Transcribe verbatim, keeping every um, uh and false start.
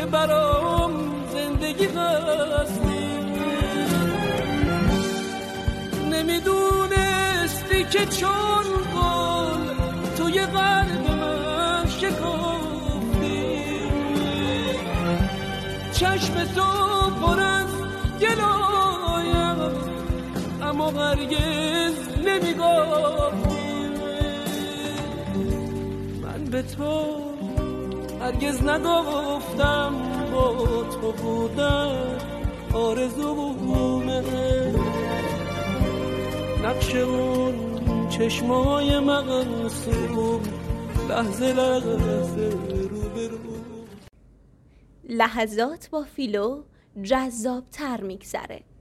برام زندگی هستی. نمیدونستی که چون گل توی قلب من شکافتی، چشم تو پر از گلایم اما هرگز نمیگفتی. من به تو هرگز نگفتم با تو بودن آرزومه، نقش اون چشمای مغصوم لحظه لحظه رو به رو. لحظات با فیلو جذاب تر میگذره.